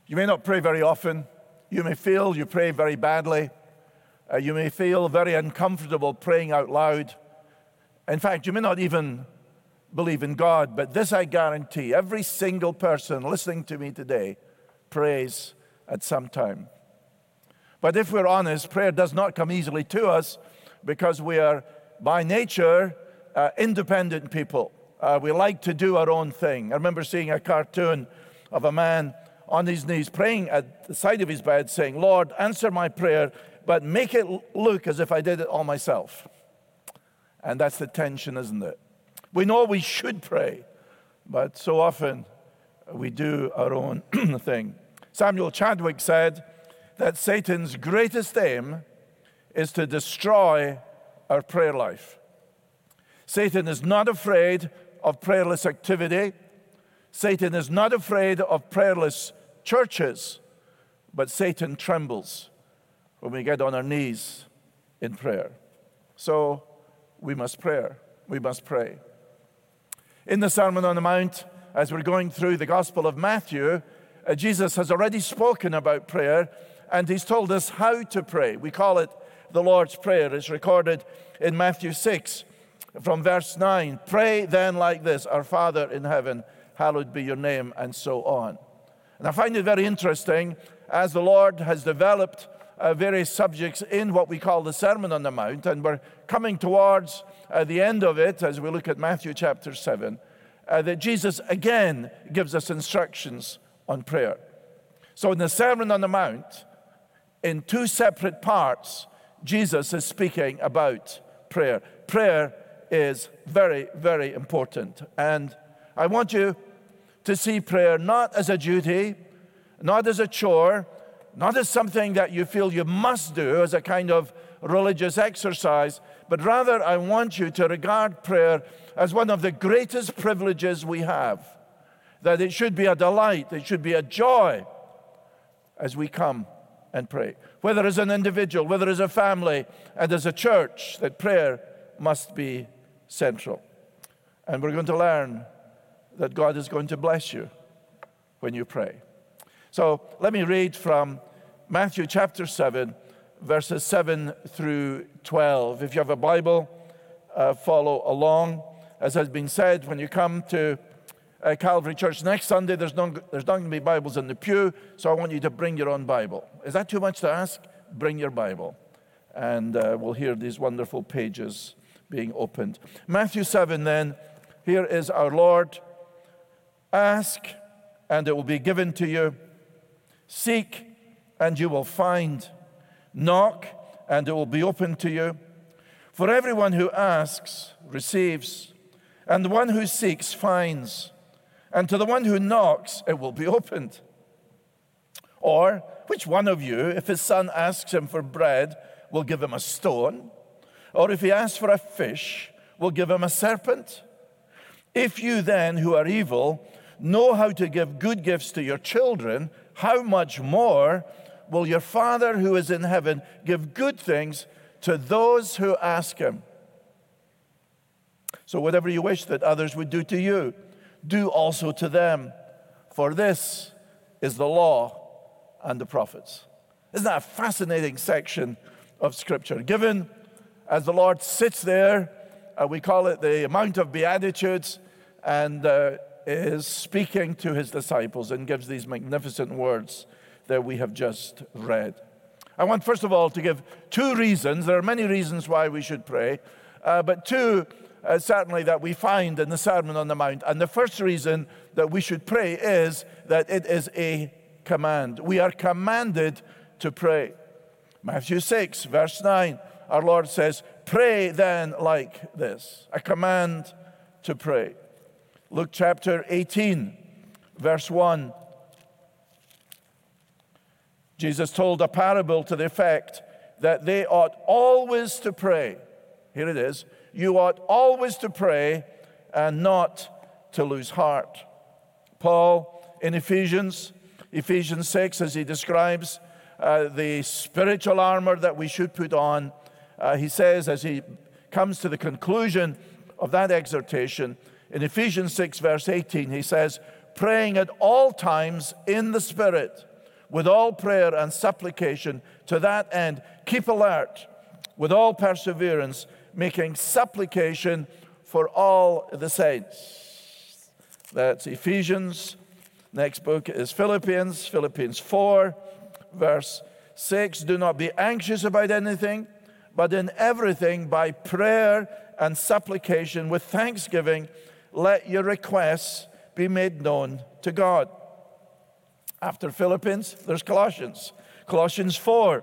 You may not pray very often. You may feel you pray very badly. You may feel very uncomfortable praying out loud. In fact, you may not even believe in God, but this I guarantee, every single person listening to me today prays at some time. But if we're honest, prayer does not come easily to us because we are, by nature, independent people. We like to do our own thing. I remember seeing a cartoon of a man on his knees praying at the side of his bed saying, Lord, answer my prayer, but make it look as if I did it all myself. And that's the tension, isn't it? We know we should pray, but so often we do our own thing. Samuel Chadwick said that Satan's greatest aim is to destroy our prayer life. Satan is not afraid of prayerless activity. Satan is not afraid of prayerless churches, but Satan trembles when we get on our knees in prayer. So we must pray. We must pray. In the Sermon on the Mount, as we're going through the Gospel of Matthew, Jesus has already spoken about prayer, and he's told us how to pray. We call it the Lord's Prayer. It's recorded in Matthew 6 from verse 9. Pray then like this, Our Father in heaven, hallowed be your name, and so on. And I find it very interesting as the Lord has developed various subjects in what we call the Sermon on the Mount, and we're coming towards the end of it as we look at Matthew chapter 7, that Jesus again gives us instructions on prayer. So in the Sermon on the Mount, in two separate parts, Jesus is speaking about prayer. Prayer is very, very important. And I want you to see prayer not as a duty, not as a chore, not as something that you feel you must do as a kind of religious exercise, but rather I want you to regard prayer as one of the greatest privileges we have. That it should be a delight, it should be a joy as we come and pray. Whether as an individual, whether as a family, and as a church, that prayer must be central. And we're going to learn that God is going to bless you when you pray. So let me read from Matthew chapter 7, verses 7 through 12. If you have a Bible, follow along. As has been said, when you come to Calvary Church next Sunday, there's not going to be Bibles in the pew, so I want you to bring your own Bible. Is that too much to ask? Bring your Bible, and we'll hear these wonderful pages being opened. Matthew 7 then, here is our Lord. Ask, and it will be given to you. Seek, and you will find. Knock, and it will be opened to you. For everyone who asks receives, and the one who seeks finds, and to the one who knocks it will be opened. Or, which one of you, if his son asks him for bread, will give him a stone? Or if he asks for a fish, will give him a serpent? If you then, who are evil, know how to give good gifts to your children, how much more will your Father who is in heaven give good things to those who ask him? So whatever you wish that others would do to you, do also to them. For this is the law and the prophets. Isn't that a fascinating section of Scripture? Given as the Lord sits there, we call it the Mount of Beatitudes, and is speaking to his disciples and gives these magnificent words that we have just read. I want, first of all, to give two reasons. There are many reasons why we should pray, but two certainly that we find in the Sermon on the Mount. And the first reason that we should pray is that it is a command. We are commanded to pray. Matthew 6, verse 9, our Lord says, pray then like this. A command to pray. Luke chapter 18, verse 1. Jesus told a parable to the effect that they ought always to pray. Here it is. You ought always to pray and not to lose heart. Paul in Ephesians 6, as he describes the spiritual armor that we should put on, he says, as he comes to the conclusion of that exhortation, in Ephesians 6, verse 18, he says, praying at all times in the Spirit, with all prayer and supplication. To that end, keep alert with all perseverance, making supplication for all the saints. That's Ephesians. Next book is Philippians 4, verse 6. Do not be anxious about anything, but in everything by prayer and supplication with thanksgiving, let your requests be made known to God. After Philippians, there's Colossians. Colossians 4,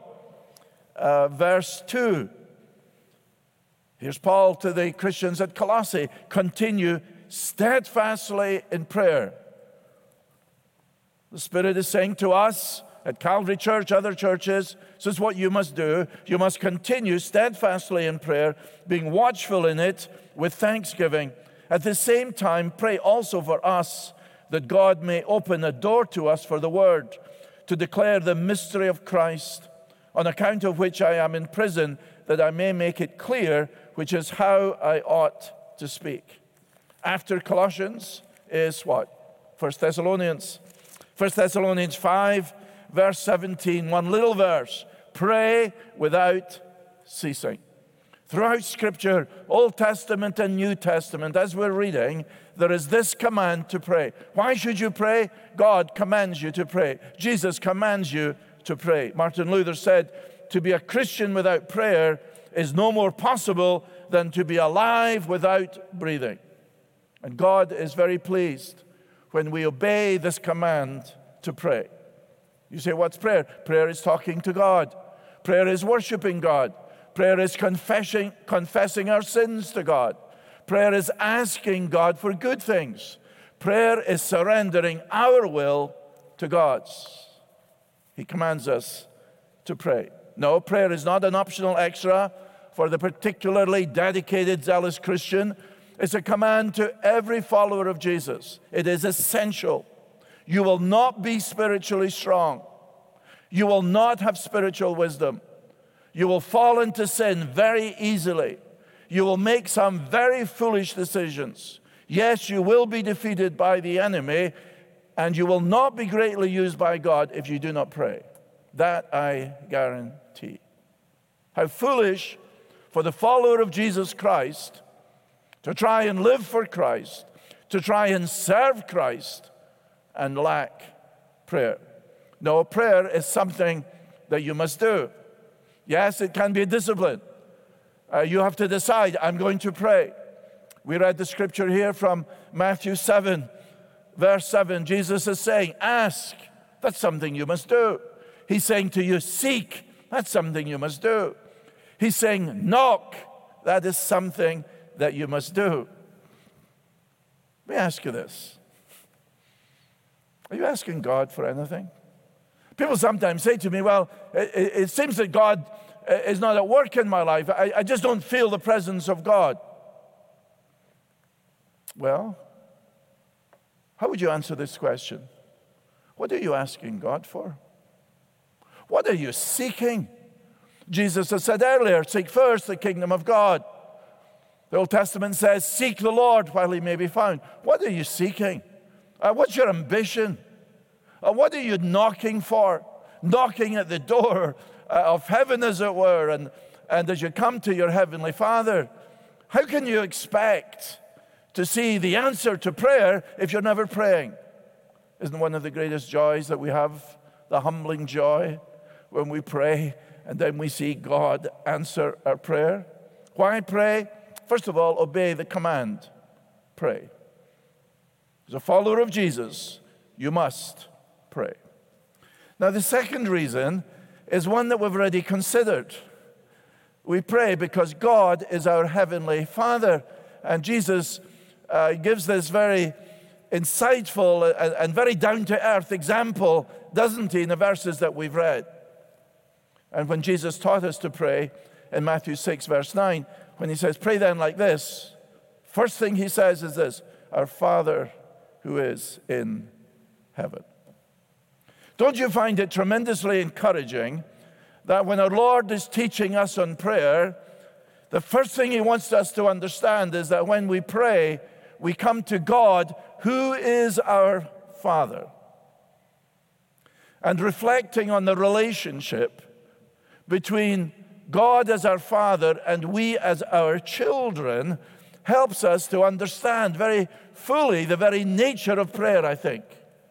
verse 2. Here's Paul to the Christians at Colossae. Continue steadfastly in prayer. The Spirit is saying to us at Calvary Church, other churches, this is what you must do. You must continue steadfastly in prayer, being watchful in it with thanksgiving. At the same time, pray also for us, that God may open a door to us for the word, to declare the mystery of Christ, on account of which I am in prison, that I may make it clear, which is how I ought to speak. After Colossians is what? 1 Thessalonians. 1 Thessalonians 5, verse 17, one little verse. Pray without ceasing. Throughout Scripture, Old Testament and New Testament, as we're reading, there is this command to pray. Why should you pray? God commands you to pray. Jesus commands you to pray. Martin Luther said, to be a Christian without prayer is no more possible than to be alive without breathing. And God is very pleased when we obey this command to pray. You say, what's prayer? Prayer is talking to God. Prayer is worshiping God. Prayer is confessing our sins to God. Prayer is asking God for good things. Prayer is surrendering our will to God's. He commands us to pray. No, prayer is not an optional extra for the particularly dedicated, zealous Christian. It's a command to every follower of Jesus. It is essential. You will not be spiritually strong. You will not have spiritual wisdom. You will fall into sin very easily. You will make some very foolish decisions. Yes, you will be defeated by the enemy, and you will not be greatly used by God if you do not pray. That I guarantee. How foolish for the follower of Jesus Christ to try and live for Christ, to try and serve Christ, and lack prayer. No, prayer is something that you must do. Yes, it can be a discipline. You have to decide, I'm going to pray. We read the scripture here from Matthew 7, verse 7. Jesus is saying, ask. That's something you must do. He's saying to you, seek. That's something you must do. He's saying, knock. That is something that you must do. Let me ask you this. Are you asking God for anything? People sometimes say to me, well, it seems that God is not at work in my life. I just don't feel the presence of God. Well, how would you answer this question? What are you asking God for? What are you seeking? Jesus has said earlier, seek first the kingdom of God. The Old Testament says, seek the Lord while he may be found. What are you seeking? What's your ambition? What are you knocking for? Knocking at the door of heaven, as it were, and as you come to your heavenly Father. How can you expect to see the answer to prayer if you're never praying? Isn't one of the greatest joys that we have, the humbling joy when we pray and then we see God answer our prayer? Why pray? First of all, obey the command. Pray. As a follower of Jesus, you must pray. Now, the second reason is one that we've already considered. We pray because God is our heavenly Father. And Jesus gives this very insightful and very down-to-earth example, doesn't he, in the verses that we've read. And when Jesus taught us to pray in Matthew 6, verse 9, when he says, pray then like this, first thing he says is this, our Father who is in heaven. Don't you find it tremendously encouraging that when our Lord is teaching us on prayer, the first thing he wants us to understand is that when we pray, we come to God who is our Father. and reflecting on the relationship between God as our Father and we as our children helps us to understand very fully the very nature of prayer, I think.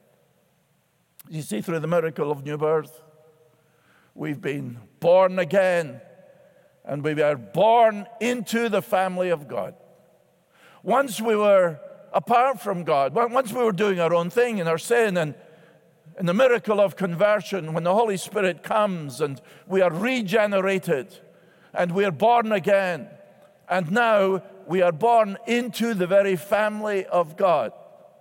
You see, through the miracle of new birth, we've been born again, and we are born into the family of God. Once we were apart from God, once we were doing our own thing in our sin, and in the miracle of conversion, when the Holy Spirit comes and we are regenerated and we are born again, and now we are born into the very family of God.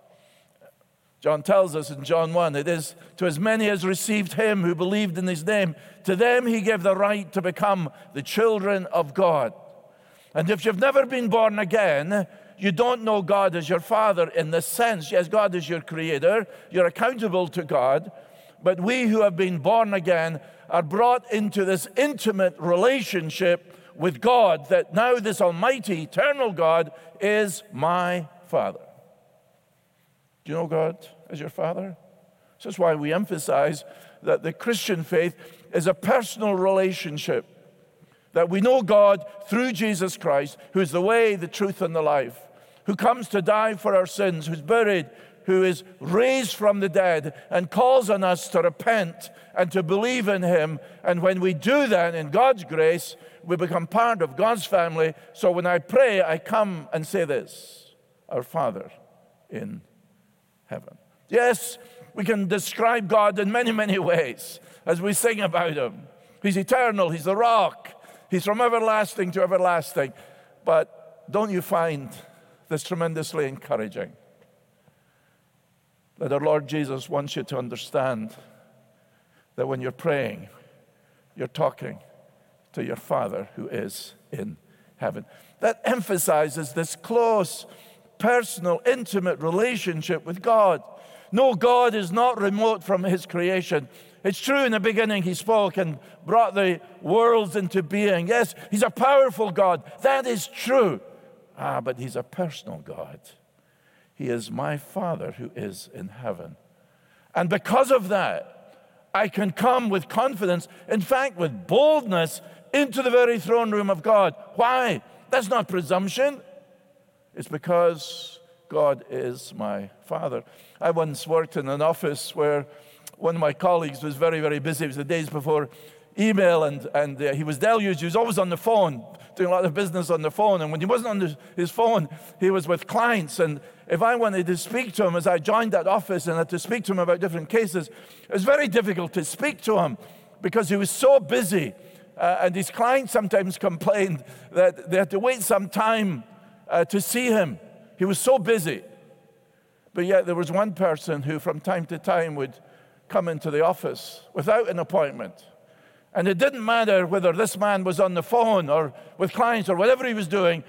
John tells us in John 1, it is to as many as received him who believed in his name, to them he gave the right to become the children of God. And if you've never been born again, you don't know God as your Father in this sense. Yes, God is your creator. You're accountable to God. But we who have been born again are brought into this intimate relationship with God, that now this almighty, eternal God is my Father. Do you know God as your Father? This is why we emphasize that the Christian faith is a personal relationship, that we know God through Jesus Christ, who is the way, the truth, and the life, who comes to die for our sins, who's buried, who is raised from the dead, and calls on us to repent and to believe in him. And when we do that in God's grace, we become part of God's family. So when I pray, I come and say this: Our Father in heaven. Yes, we can describe God in many, many ways as we sing about him. He's eternal, he's the rock, he's from everlasting to everlasting. But don't you find this tremendously encouraging? That our Lord Jesus wants you to understand that when you're praying, you're talking to your Father who is in heaven. That emphasizes this close, personal, intimate relationship with God. No, God is not remote from his creation. It's true in the beginning he spoke and brought the worlds into being. Yes, he's a powerful God. That is true. But he's a personal God. He is my Father who is in heaven. And because of that, I can come with confidence, in fact, with boldness, into the very throne room of God. Why? That's not presumption. It's because God is my Father. I once worked in an office where one of my colleagues was very, very busy. It was the days before email, and he was deluged. He was always on the phone, doing a lot of business on the phone. And when he wasn't on his phone, he was with clients. And if I wanted to speak to him, as I joined that office and had to speak to him about different cases, it was very difficult to speak to him because he was so busy. And his clients sometimes complained that they had to wait some time to see him. He was so busy. But yet there was one person who from time to time would come into the office without an appointment. And it didn't matter whether this man was on the phone or with clients or whatever he was doing,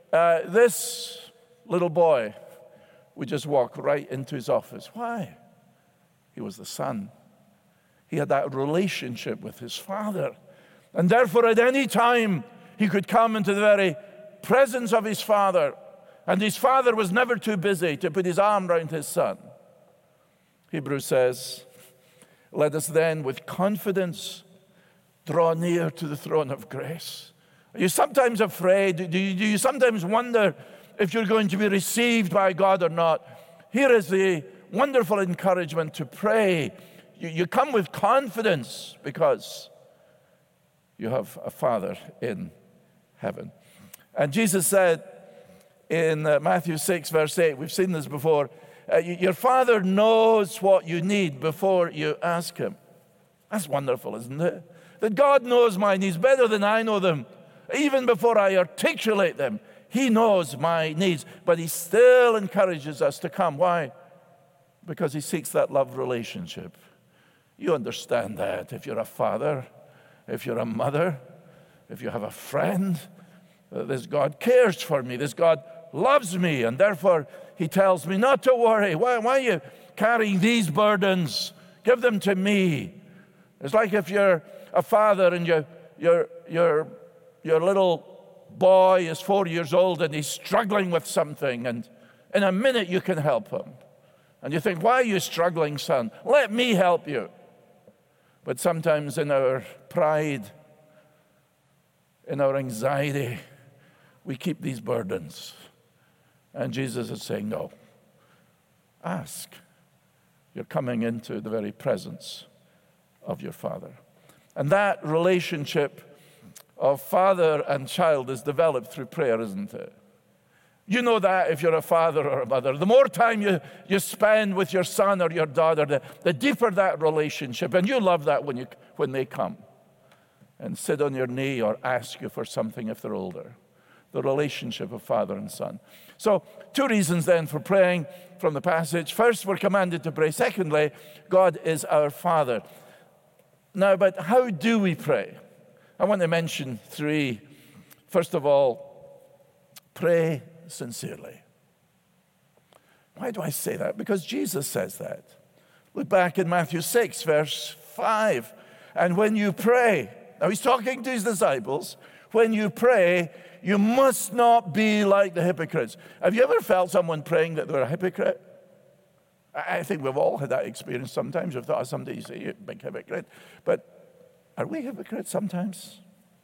this little boy would just walk right into his office. Why? He was the son. He had that relationship with his Father. And therefore, at any time, he could come into the very presence of his Father. And his Father was never too busy to put his arm around his son. Hebrews says, let us then with confidence draw near to the throne of grace. Are you sometimes afraid? Do you sometimes wonder if you're going to be received by God or not? Here is the wonderful encouragement to pray. You come with confidence because you have a Father in heaven. And Jesus said in Matthew 6, verse 8, we've seen this before, your Father knows what you need before you ask him. That's wonderful, isn't it? That God knows my needs better than I know them. Even before I articulate them, he knows my needs. But he still encourages us to come. Why? Because he seeks that love relationship. You understand that if you're a father, if you're a mother, if you have a friend, this God cares for me. This God loves me. And therefore, he tells me not to worry. Why are you carrying these burdens? Give them to me. It's like if you're a father and your little boy is 4 years old and he's struggling with something, and in a minute you can help him. And you think, why are you struggling, son? Let me help you. But sometimes in our pride, in our anxiety, we keep these burdens. And Jesus is saying, no, ask. You're coming into the very presence of your Father. And that relationship of father and child is developed through prayer, isn't it? You know that if you're a father or a mother. The more time you spend with your son or your daughter, the deeper that relationship. And you love that when they come and sit on your knee or ask you for something if they're older. The relationship of father and son. So 2 reasons then for praying from the passage. First, we're commanded to pray. Secondly, God is our Father. Now, but how do we pray? I want to mention 3. First of all, pray sincerely. Why do I say that? Because Jesus says that. Look back in Matthew 6, verse 5. And when you pray, now he's talking to his disciples, when you pray, you must not be like the hypocrites. Have you ever felt someone praying that they're a hypocrite? I think we've all had that experience sometimes. We've thought, somebody say, you're a big hypocrite. But are we hypocrites sometimes?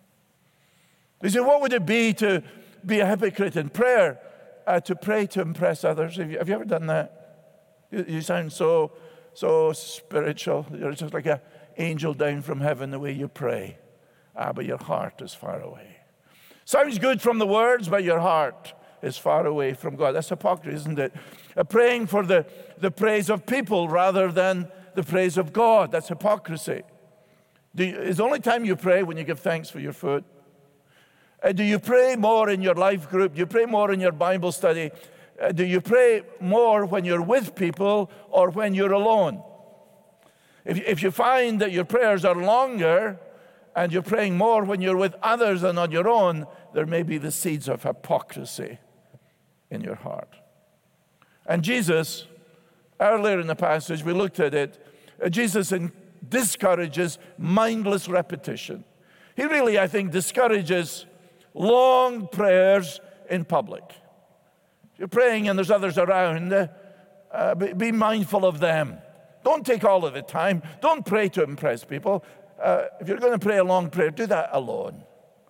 You say, what would it be to be a hypocrite in prayer? To pray to impress others. Have you ever done that? You sound so spiritual. You're just like an angel down from heaven the way you pray. But your heart is far away. Sounds good from the words, but your heart is far away from God. That's hypocrisy, isn't it? Praying for the praise of people rather than the praise of God. That's hypocrisy. Is the only time you pray when you give thanks for your food? Do you pray more in your life group? Do you pray more in your Bible study? Do you pray more when you're with people or when you're alone? If you find that your prayers are longer and you're praying more when you're with others than on your own, there may be the seeds of hypocrisy in your heart. And Jesus, earlier in the passage, we looked at it, Jesus discourages mindless repetition. He really, I think, discourages long prayers in public. If you're praying and there's others around, be mindful of them. Don't take all of the time. Don't pray to impress people. If you're going to pray a long prayer, do that alone.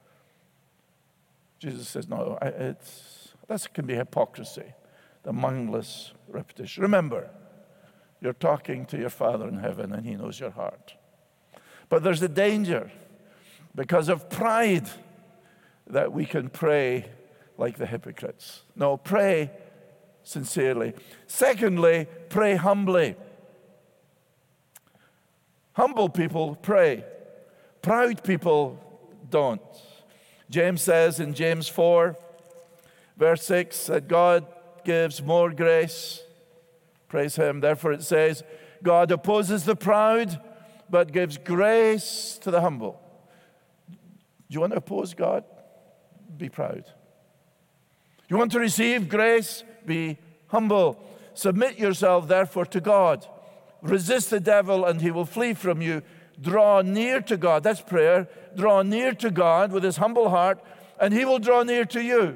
Jesus says, no, that can be hypocrisy, the mindless repetition. Remember, you're talking to your Father in heaven and he knows your heart. But there's a danger because of pride that we can pray like the hypocrites. No, pray sincerely. Secondly, pray humbly. Humble people pray. Proud people don't. James says in James 4, verse 6, that God gives more grace. Praise him. Therefore it says, God opposes the proud, but gives grace to the humble. Do you want to oppose God? Be proud. You want to receive grace? Be humble. Submit yourself, therefore, to God. Resist the devil, and he will flee from you. Draw near to God. That's prayer. Draw near to God with his humble heart, and he will draw near to you.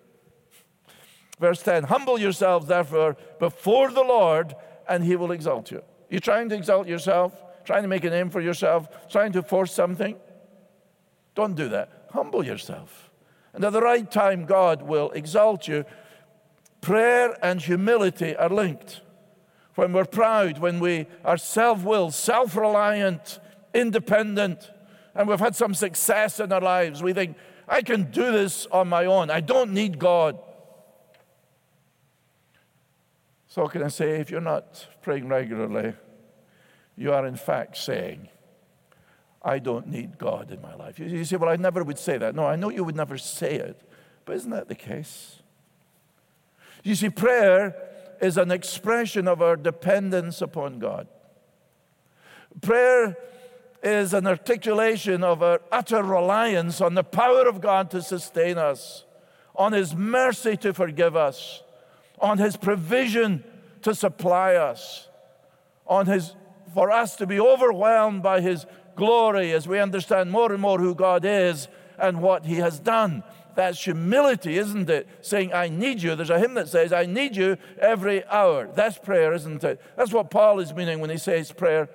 Verse 10, humble yourselves, therefore, before the Lord, and he will exalt you. You're trying to exalt yourself, trying to make a name for yourself, trying to force something. Don't do that. Humble yourself. And at the right time, God will exalt you. Prayer and humility are linked. When we're proud, when we are self-willed, self-reliant, independent, and we've had some success in our lives, we think, I can do this on my own. I don't need God. So can I say, if you're not praying regularly, you are in fact saying, I don't need God in my life. You say, well, I never would say that. No, I know you would never say it, but isn't that the case? You see, prayer is an expression of our dependence upon God. Prayer is an articulation of our utter reliance on the power of God to sustain us, on his mercy to forgive us, on his provision to supply us, for us to be overwhelmed by his glory as we understand more and more who God is and what he has done. That's humility, isn't it? Saying, I need you. There's a hymn that says, I need you every hour. That's prayer, isn't it? That's what Paul is meaning when he says prayer.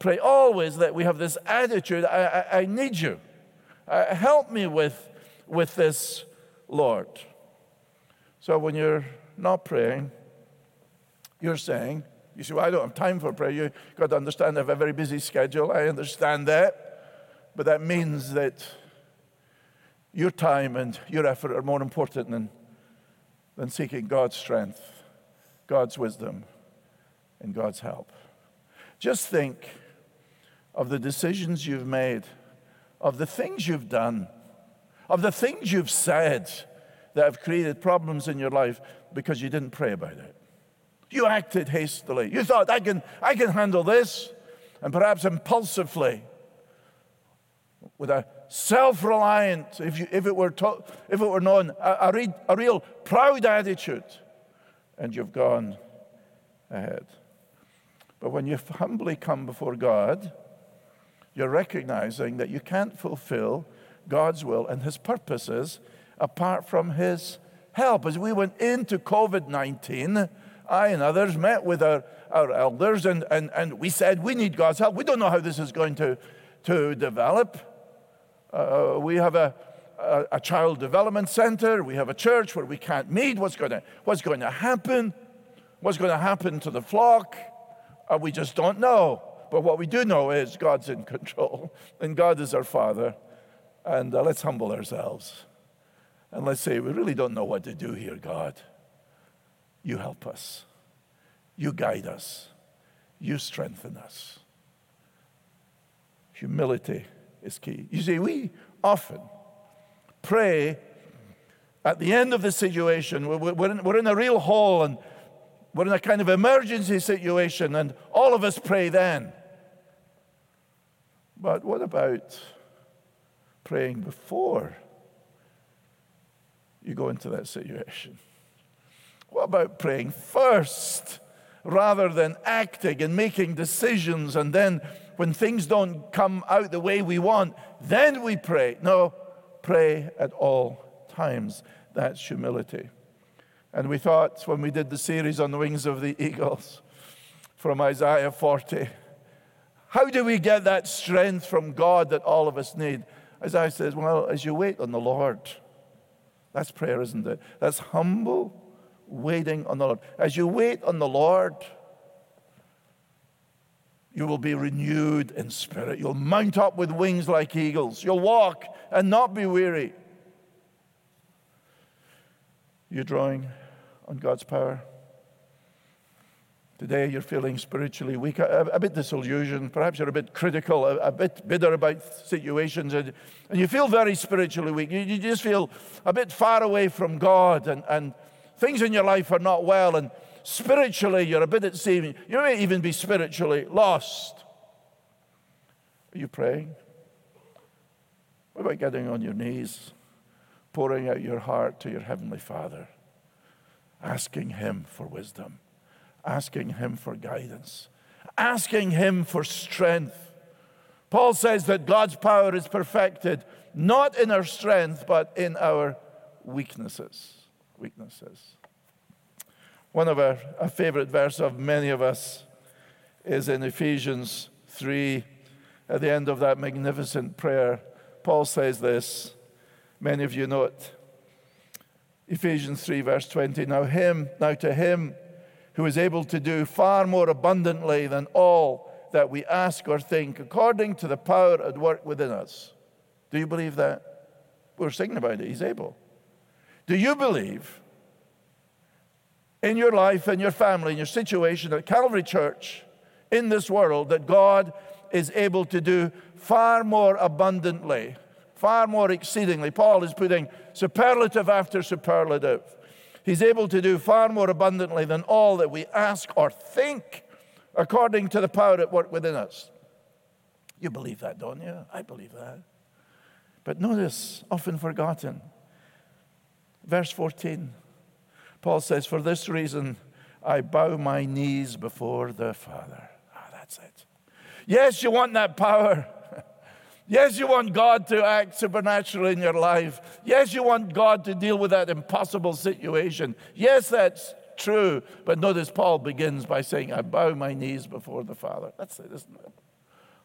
pray always that we have this attitude, I need you. Help me with this, Lord. So when you're not praying, you're saying, you say, well, I don't have time for prayer. You've got to understand I have a very busy schedule. I understand that. But that means that your time and your effort are more important than seeking God's strength, God's wisdom, and God's help. Just think of the decisions you've made, of the things you've done, of the things you've said that have created problems in your life because you didn't pray about it. You acted hastily. You thought, I can handle this, and perhaps impulsively, with a self-reliant, if it were known, a real proud attitude, and you've gone ahead. But when you humbly come before God, you're recognizing that you can't fulfill God's will and His purposes apart from His help. As we went into COVID-19, I and others met with our elders, and we said, we need God's help. We don't know how this is going to develop. We have a child development center. We have a church where we can't meet. What's going to happen? What's going to happen to the flock? We just don't know. But what we do know is God's in control, and God is our Father. And let's humble ourselves. And let's say, we really don't know what to do here, God. You help us. You guide us. You strengthen us. Humility is key. You see, we often pray at the end of the situation. We're in a real hole, and we're in a kind of emergency situation, and all of us pray then. But what about praying before you go into that situation? What about praying first rather than acting and making decisions, and then when things don't come out the way we want, then we pray? No, pray at all times. That's humility. And we thought when we did the series on the wings of the eagles from Isaiah 40, how do we get that strength from God that all of us need? Isaiah says, well, as you wait on the Lord. That's prayer, isn't it? That's humble waiting on the Lord. As you wait on the Lord, you will be renewed in spirit. You'll mount up with wings like eagles. You'll walk and not be weary. You're drawing on God's power. Today you're feeling spiritually weak, a bit disillusioned. Perhaps you're a bit critical, a bit bitter about situations, and you feel very spiritually weak. You just feel a bit far away from God, and things in your life are not well, and spiritually you're a bit at sea. You may even be spiritually lost. Are you praying? What about getting on your knees, pouring out your heart to your Heavenly Father, asking Him for wisdom, asking Him for guidance, asking Him for strength? Paul says that God's power is perfected not in our strength, but in our weaknesses. One of a favorite verse of many of us is in Ephesians 3. At the end of that magnificent prayer, Paul says this. Many of you know it. Ephesians 3, verse 20. Now to Him who is able to do far more abundantly than all that we ask or think, according to the power at work within us. Do you believe that? We're singing about it. He's able. Do you believe in your life, in your family, in your situation at Calvary Church, in this world, that God is able to do far more abundantly, far more exceedingly? Paul is putting superlative after superlative. He's able to do far more abundantly than all that we ask or think, according to the power at work within us. You believe that, don't you? I believe that. But notice, often forgotten, verse 14. Paul says, for this reason, I bow my knees before the Father. That's it. Yes, you want that power. Yes, you want God to act supernaturally in your life. Yes, you want God to deal with that impossible situation. Yes, that's true. But notice Paul begins by saying, I bow my knees before the Father. That's it, isn't it?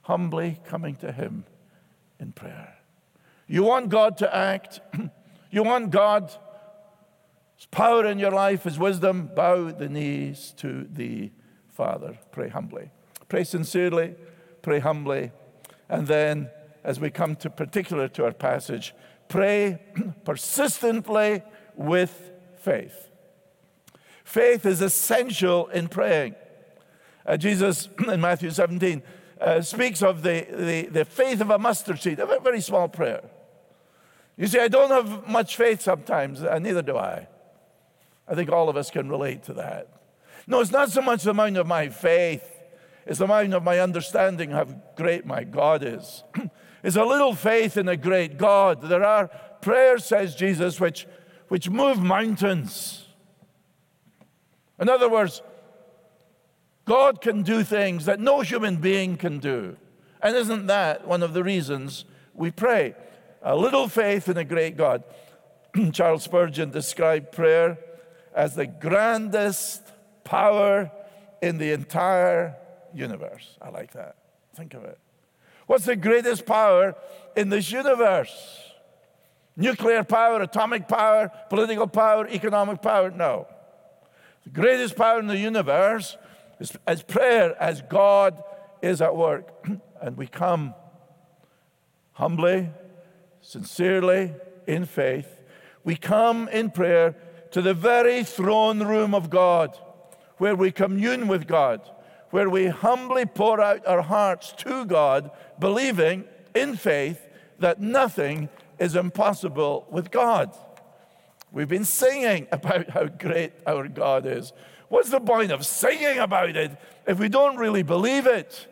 humbly coming to him in prayer. You want God to act? You want God's power in your life, his wisdom? Bow the knees to the Father. Pray humbly. Pray sincerely. Pray humbly. And then, as we come particular to our passage, pray persistently with faith. Faith is essential in praying. Jesus, in Matthew 17, speaks of the faith of a mustard seed, a very small prayer. You see, I don't have much faith sometimes, and neither do I. I think all of us can relate to that. No, it's not so much the amount of my faith, it's the amount of my understanding how great my God is. It's a little faith in a great God. There are prayers, says Jesus, which move mountains. In other words, God can do things that no human being can do. And isn't that one of the reasons we pray? A little faith in a great God. Charles Spurgeon described prayer as the grandest power in the entire universe. I like that. Think of it. What's the greatest power in this universe? Nuclear power, atomic power, political power, economic power? No. The greatest power in the universe is as prayer, as God is at work. And we come humbly, sincerely, in faith. We come in prayer to the very throne room of God, where we commune with God, where we humbly pour out our hearts to God, believing in faith that nothing is impossible with God. We've been singing about how great our God is. What's the point of singing about it if we don't really believe it?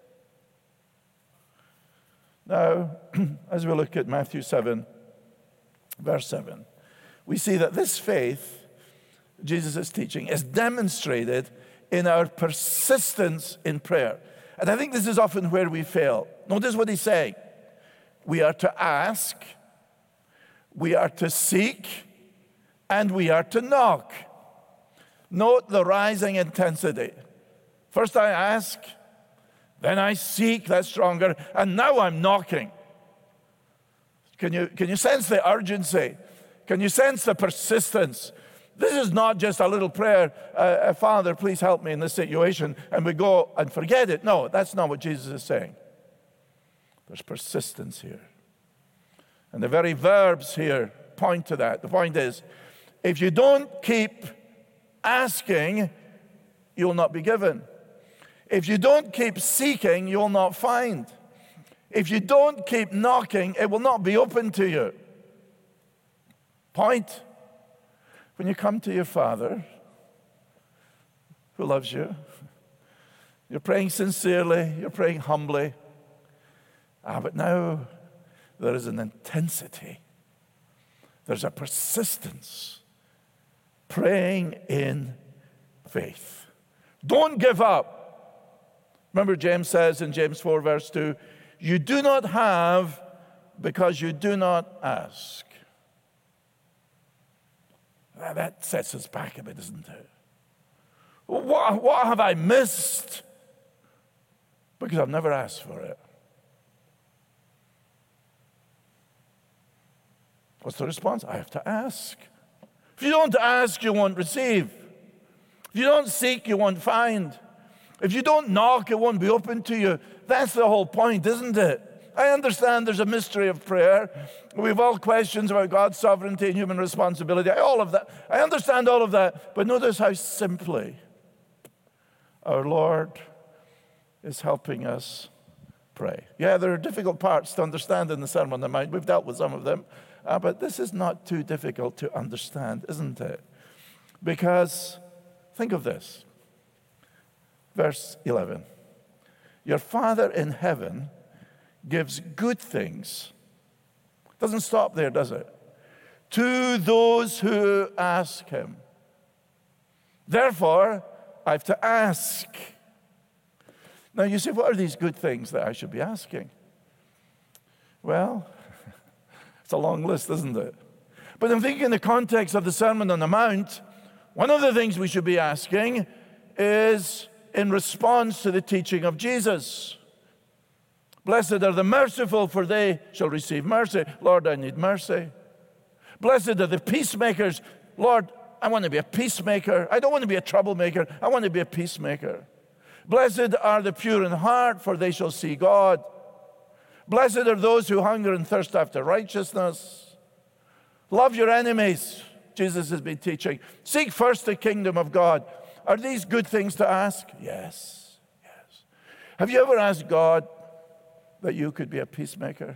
Now, as we look at Matthew 7, verse 7, we see that this faith Jesus is teaching is demonstrated in our persistence in prayer. And I think this is often where we fail. Notice what he's saying. We are to ask, we are to seek, and we are to knock. Note the rising intensity. First I ask, then I seek, that's stronger, and now I'm knocking. Can you sense the urgency? Can you sense the persistence? This is not just a little prayer, Father, please help me in this situation, and we go and forget it. No, that's not what Jesus is saying. There's persistence here. And the very verbs here point to that. The point is, if you don't keep asking, you'll not be given. If you don't keep seeking, you'll not find. If you don't keep knocking, it will not be open to you. Point. When you come to your Father, who loves you, you're praying sincerely, you're praying humbly. But now there is an intensity. There's a persistence. Praying in faith. Don't give up. Remember, James says in James 4, verse 2, you do not have because you do not ask. That sets us back a bit, doesn't it? What have I missed? Because I've never asked for it. What's the response? I have to ask. If you don't ask, you won't receive. If you don't seek, you won't find. If you don't knock, it won't be open to you. That's the whole point, isn't it? I understand there's a mystery of prayer. We have all questions about God's sovereignty and human responsibility. All of that. I understand all of that. But notice how simply our Lord is helping us pray. Yeah, there are difficult parts to understand in the Sermon on the Mount. We've dealt with some of them. But this is not too difficult to understand, isn't it? Because, think of this. Verse 11. Your Father in heaven gives good things. Doesn't stop there, does it? To those who ask him. Therefore, I have to ask. Now you say, what are these good things that I should be asking? Well, it's a long list, isn't it? But I'm thinking in the context of the Sermon on the Mount, one of the things we should be asking is in response to the teaching of Jesus. Blessed are the merciful, for they shall receive mercy. Lord, I need mercy. Blessed are the peacemakers. Lord, I want to be a peacemaker. I don't want to be a troublemaker. I want to be a peacemaker. Blessed are the pure in heart, for they shall see God. Blessed are those who hunger and thirst after righteousness. Love your enemies, Jesus has been teaching. Seek first the kingdom of God. Are these good things to ask? Yes, yes. Have you ever asked God that you could be a peacemaker?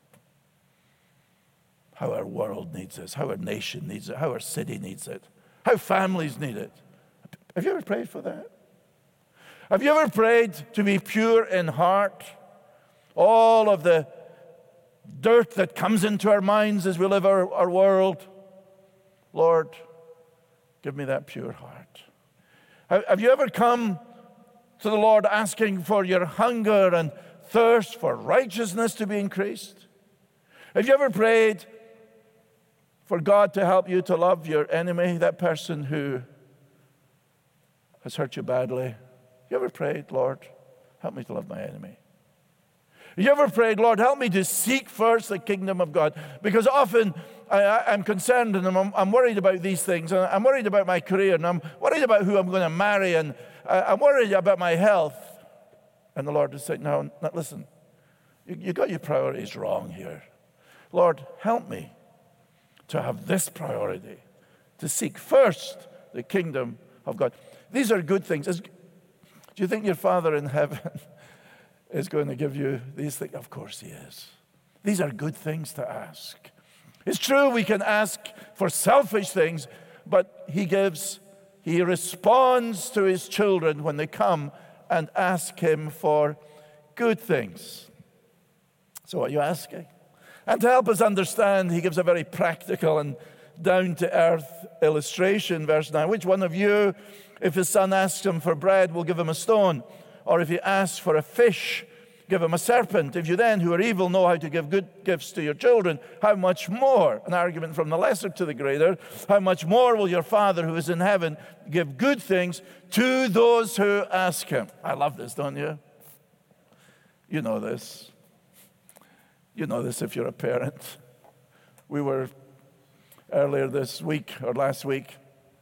How our world needs this, how our nation needs it, how our city needs it, how families need it. Have you ever prayed for that? Have you ever prayed to be pure in heart? All of the dirt that comes into our minds as we live our world. Lord, give me that pure heart. Have you ever come to the Lord asking for your hunger and thirst for righteousness to be increased? Have you ever prayed for God to help you to love your enemy, that person who has hurt you badly? You ever prayed, Lord, help me to love my enemy? You ever prayed, Lord, help me to seek first the kingdom of God? Because often I'm concerned and I'm worried about these things. And I'm worried about my career, and I'm worried about who I'm going to marry, and I'm worried about my health. And the Lord is saying, no, listen, you got your priorities wrong here. Lord, help me to have this priority, to seek first the kingdom of God. These are good things. Do you think your Father in heaven is going to give you these things? Of course he is. These are good things to ask. It's true we can ask for selfish things, but he responds to his children when they come and ask him for good things. So what are you asking? And to help us understand, he gives a very practical and down-to-earth illustration, verse 9. Which one of you, if his son asks him for bread, will give him a stone? Or if he asks for a fish, give him a serpent? If you then, who are evil, know how to give good gifts to your children, how much more, an argument from the lesser to the greater, how much more will your Father who is in heaven give good things to those who ask him? I love this, don't you? You know this. You know this if you're a parent. We were earlier this week or last week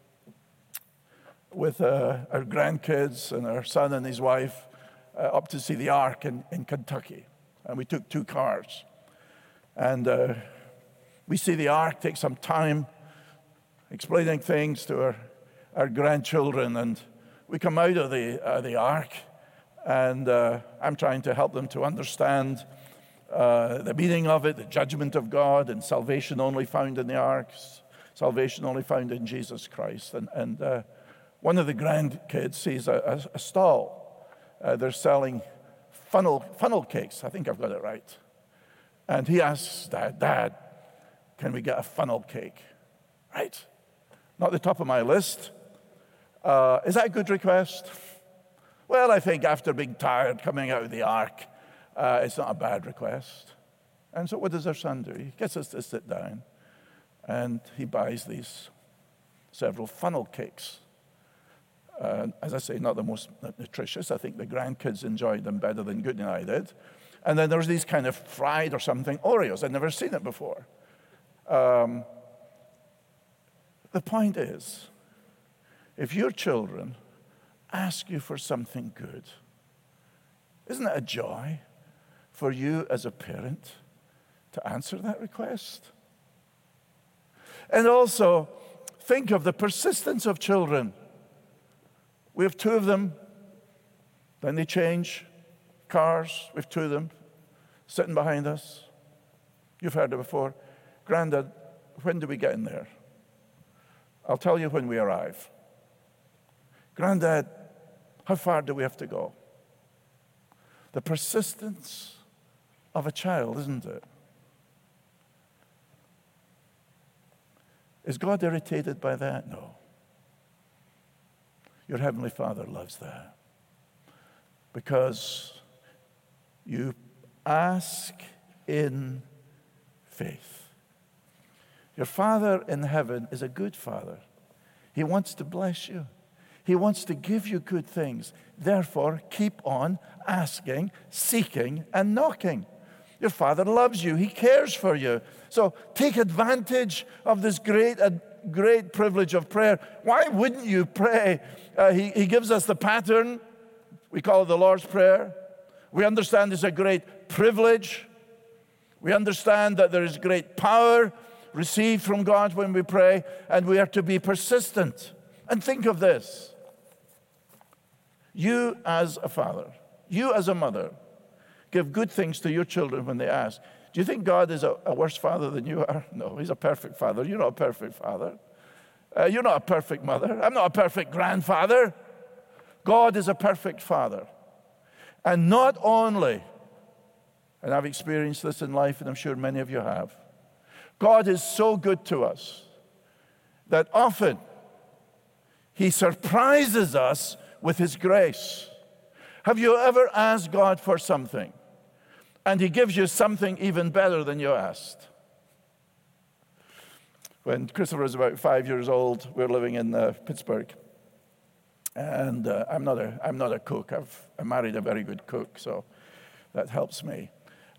with our grandkids and our son and his wife up to see the Ark in Kentucky. And we took 2 cars. And we see the Ark, take some time explaining things to our grandchildren. And we come out of the Ark, and I'm trying to help them to understand the meaning of it, the judgment of God, and salvation only found in the Ark, salvation only found in Jesus Christ. And one of the grandkids sees a stall. They're selling funnel cakes. I think I've got it right. And he asks Dad, can we get a funnel cake? Right. Not the top of my list. Is that a good request? Well, I think after being tired coming out of the Ark, it's not a bad request. And so what does our son do? He gets us to sit down, and he buys these several funnel cakes. As I say, not the most nutritious. I think the grandkids enjoyed them better than Goody and I did. And then there's these kind of fried or something Oreos. I'd never seen it before. The point is, if your children ask you for something good, isn't it a joy for you as a parent to answer that request? And also, think of the persistence of children. We have 2 of them, then they change cars. We have 2 of them sitting behind us. You've heard it before. Granddad, when do we get in there? I'll tell you when we arrive. Granddad, how far do we have to go? The persistence of a child, isn't it? Is God irritated by that? No. Your Heavenly Father loves that. Because you ask in faith. Your Father in heaven is a good Father. He wants to bless you. He wants to give you good things. Therefore, keep on asking, seeking, and knocking. Your Father loves you. He cares for you. So take advantage of this great privilege of prayer. Why wouldn't you pray? He gives us the pattern. We call it the Lord's Prayer. We understand it's a great privilege. We understand that there is great power received from God when we pray, and we are to be persistent. And think of this. You as a father, you as a mother, give good things to your children when they ask. Do you think God is a worse father than you are? No, he's a perfect father. You're not a perfect father. You're not a perfect mother. I'm not a perfect grandfather. God is a perfect father. And not only, and I've experienced this in life, and I'm sure many of you have, God is so good to us that often he surprises us with his grace. Have you ever asked God for something and he gives you something even better than you asked? When Christopher was about 5 years old, we were living in Pittsburgh. And I'm not a cook. I married a very good cook, so that helps me.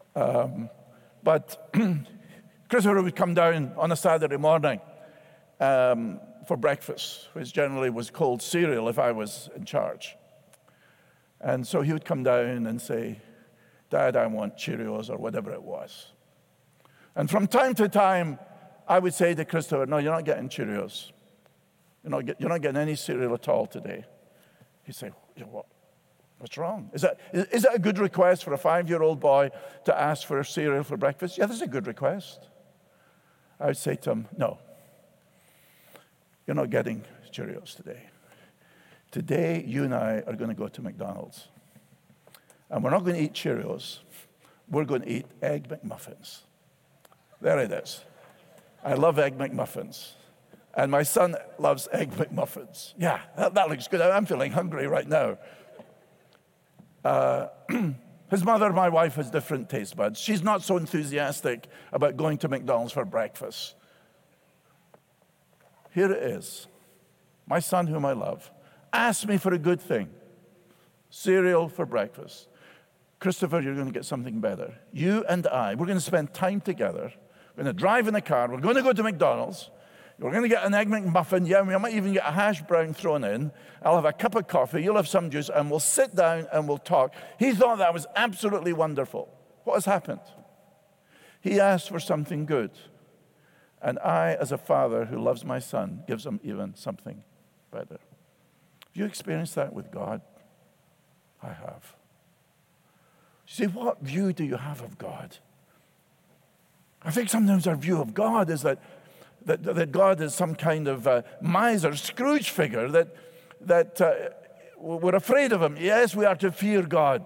But Christopher would come down on a Saturday morning for breakfast, which generally was cold cereal if I was in charge. And so he would come down and say, Dad, I want Cheerios, or whatever it was. And from time to time, I would say to Christopher, no, you're not getting Cheerios. You're not getting any cereal at all today. He'd say, what? What's wrong? Is that a good request for a 5-year-old boy to ask for cereal for breakfast? Yeah, that's a good request. I would say to him, no, you're not getting Cheerios today. Today, you and I are going to go to McDonald's. And we're not going to eat Cheerios. We're going to eat Egg McMuffins. There it is. I love Egg McMuffins. And my son loves Egg McMuffins. Yeah, that looks good. I'm feeling hungry right now. His mother, my wife, has different taste buds. She's not so enthusiastic about going to McDonald's for breakfast. Here it is. My son, whom I love, asked me for a good thing. Cereal for breakfast. Christopher, you're going to get something better. You and I, we're going to spend time together. We're going to drive in the car. We're going to go to McDonald's. We're going to get an Egg McMuffin. Yeah, we might even get a hash brown thrown in. I'll have a cup of coffee. You'll have some juice, and we'll sit down and we'll talk. He thought that was absolutely wonderful. What has happened? He asked for something good. And I, as a father who loves my son, gives him even something better. Have you experienced that with God? I have. You see, what view do you have of God? I think sometimes our view of God is that God is some kind of miser, Scrooge figure, that we're afraid of him. Yes, we are to fear God.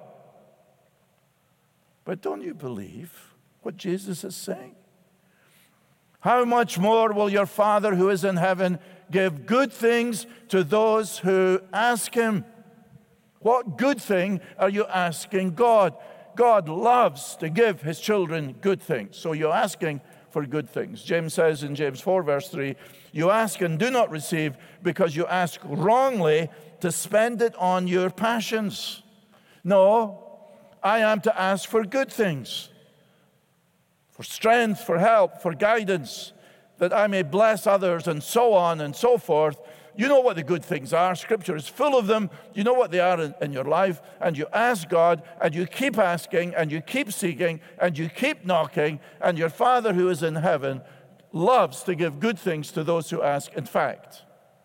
But don't you believe what Jesus is saying? How much more will your Father who is in heaven give good things to those who ask him? What good thing are you asking God? God loves to give his children good things. So you're asking for good things. James says in James 4, verse 3, you ask and do not receive because you ask wrongly to spend it on your passions. No, I am to ask for good things, for strength, for help, for guidance, that I may bless others, and so on and so forth. You know what the good things are. Scripture is full of them. You know what they are in your life. And you ask God, and you keep asking, and you keep seeking, and you keep knocking. And your Father who is in heaven loves to give good things to those who ask. In fact,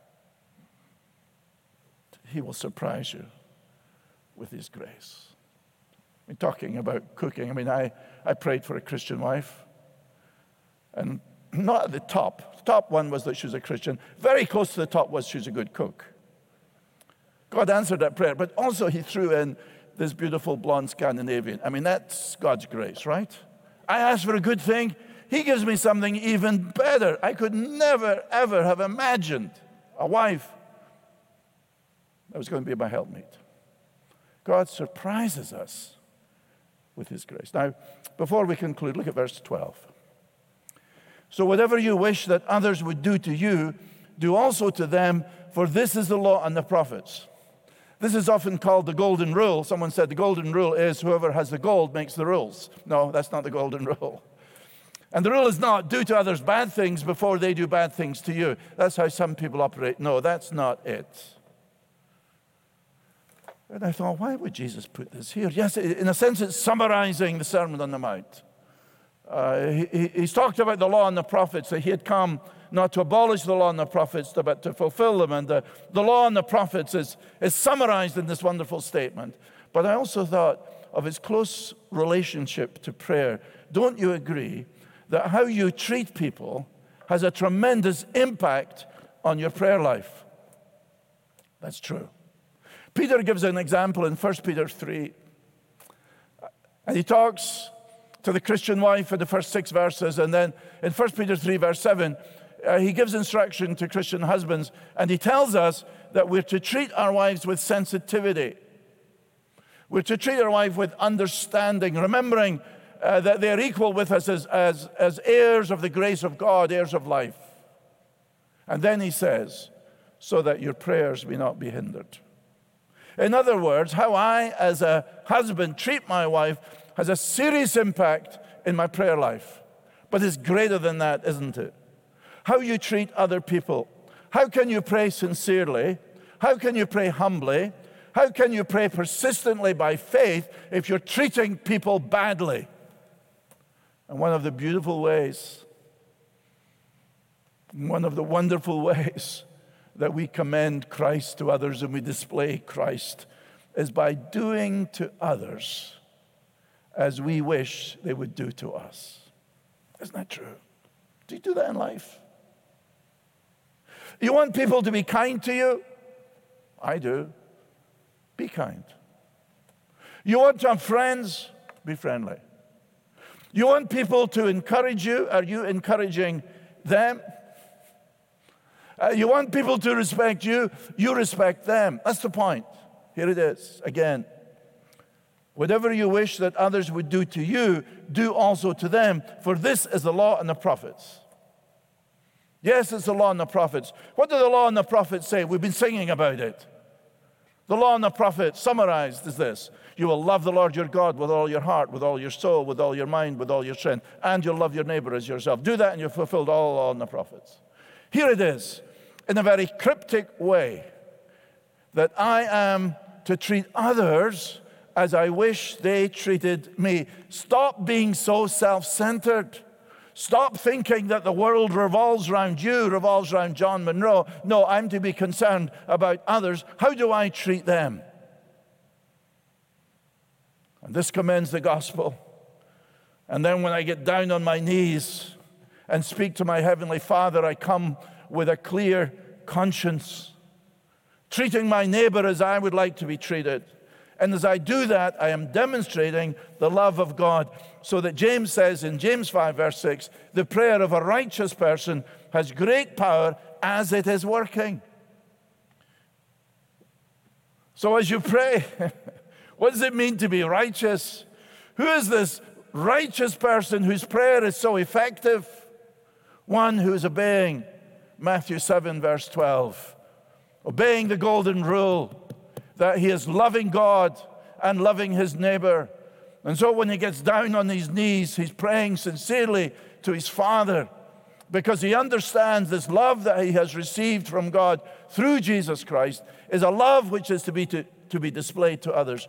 he will surprise you with his grace. We're talking about cooking. I mean, I prayed for a Christian wife. And not at the top. The top one was that she was a Christian. Very close to the top was she was a good cook. God answered that prayer, but also he threw in this beautiful blonde Scandinavian. I mean, that's God's grace, right? I asked for a good thing. He gives me something even better. I could never, ever have imagined a wife that was going to be my helpmate. God surprises us with his grace. Now, before we conclude, look at verse 12. So whatever you wish that others would do to you, do also to them, for this is the law and the prophets. This is often called the golden rule. Someone said the golden rule is whoever has the gold makes the rules. No, that's not the golden rule. And the rule is not do to others bad things before they do bad things to you. That's how some people operate. No, that's not it. And I thought, why would Jesus put this here? Yes, in a sense, it's summarizing the Sermon on the Mount. He's talked about the law and the prophets, that he had come not to abolish the law and the prophets, but to fulfill them. And the law and the prophets is summarized in this wonderful statement. But I also thought of his close relationship to prayer. Don't you agree that how you treat people has a tremendous impact on your prayer life? That's true. Peter gives an example in 1 Peter 3. And he talks to the Christian wife in the first 6 verses. And then in 1 Peter 3, verse 7, he gives instruction to Christian husbands. And he tells us that we're to treat our wives with sensitivity. We're to treat our wife with understanding, remembering that they're equal with us as heirs of the grace of God, heirs of life. And then he says, so that your prayers may not be hindered. In other words, how I, as a husband, treat my wife has a serious impact in my prayer life. But it's greater than that, isn't it? How you treat other people. How can you pray sincerely? How can you pray humbly? How can you pray persistently by faith if you're treating people badly? And one of the beautiful ways, one of the wonderful ways that we commend Christ to others and we display Christ is by doing to others as we wish they would do to us. Isn't that true? Do you do that in life? You want people to be kind to you? I do. Be kind. You want to have friends? Be friendly. You want people to encourage you? Are you encouraging them? You want people to respect you? You respect them. That's the point. Here it is again. Whatever you wish that others would do to you, do also to them, for this is the law and the prophets. Yes, it's the law and the prophets. What do the law and the prophets say? We've been singing about it. The law and the prophets summarized is this. You will love the Lord your God with all your heart, with all your soul, with all your mind, with all your strength, and you'll love your neighbor as yourself. Do that and you've fulfilled all the law and the prophets. Here it is, in a very cryptic way, that I am to treat others as I wish they treated me. Stop being so self-centered. Stop thinking that the world revolves around you, revolves around John Monroe. No, I'm to be concerned about others. How do I treat them? And this commends the gospel. And then when I get down on my knees and speak to my Heavenly Father, I come with a clear conscience, treating my neighbor as I would like to be treated. And as I do that, I am demonstrating the love of God. So that James says in James 5, verse 6, the prayer of a righteous person has great power as it is working. So as you pray, what does it mean to be righteous? Who is this righteous person whose prayer is so effective? One who is obeying Matthew 7, verse 12. Obeying the golden rule that he is loving God and loving his neighbor. And so when he gets down on his knees, he's praying sincerely to his Father because he understands this love that he has received from God through Jesus Christ is a love which is to be displayed to others.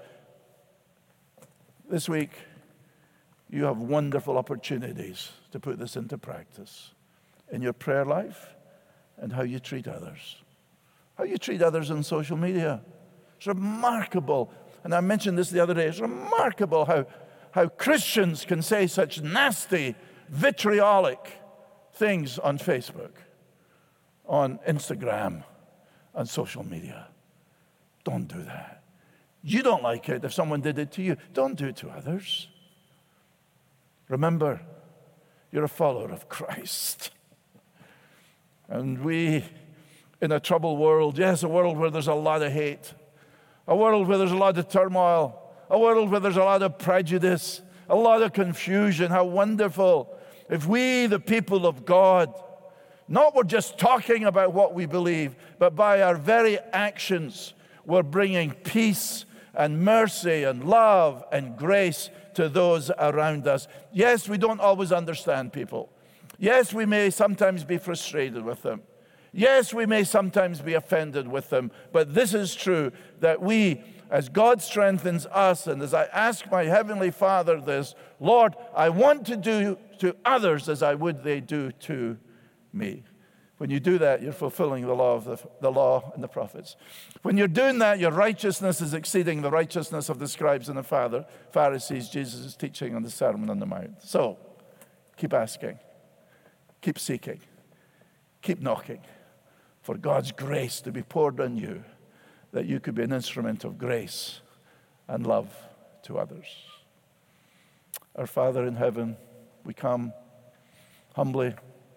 This week, you have wonderful opportunities to put this into practice in your prayer life and how you treat others. How you treat others on social media. It's remarkable, and I mentioned this the other day, it's remarkable how Christians can say such nasty, vitriolic things on Facebook, on Instagram, on social media. Don't do that. You don't like it if someone did it to you. Don't do it to others. Remember, you're a follower of Christ. And we, in a troubled world, yes, a world where there's a lot of hate, a world where there's a lot of turmoil, a world where there's a lot of prejudice, a lot of confusion. How wonderful if we, the people of God, Not we're just talking about what we believe, but by our very actions, we're bringing peace and mercy and love and grace to those around us. Yes, we don't always understand people. Yes, we may sometimes be frustrated with them. Yes, we may sometimes be offended with them. But this is true, that we, as God strengthens us, and as I ask my Heavenly Father this, Lord, I want to do to others as I would they do to me. When you do that, you're fulfilling the law and the prophets. When you're doing that, your righteousness is exceeding the righteousness of the scribes and the Pharisees, Jesus' teaching on the Sermon on the Mount. So, keep asking, keep seeking, keep knocking for God's grace to be poured on you, that you could be an instrument of grace and love to others. Our Father in heaven, we come humbly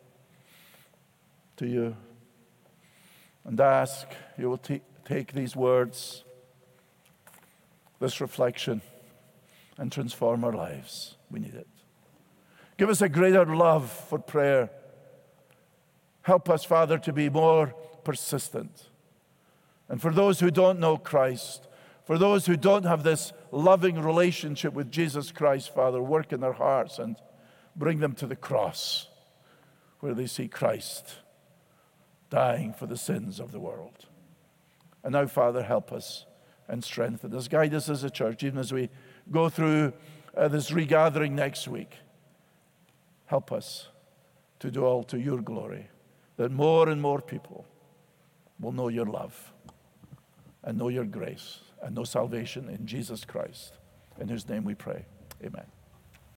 to you and ask you will take these words, this reflection, and transform our lives. We need it. Give us a greater love for prayer. Help us, Father, to be more persistent. And for those who don't know Christ, for those who don't have this loving relationship with Jesus Christ, Father, work in their hearts and bring them to the cross where they see Christ dying for the sins of the world. And now, Father, help us and strengthen us. Guide us as a church, even as we go through this regathering next week. Help us to do all to your glory, that more and more people will know your love and know your grace and know salvation in Jesus Christ, in whose name we pray. Amen.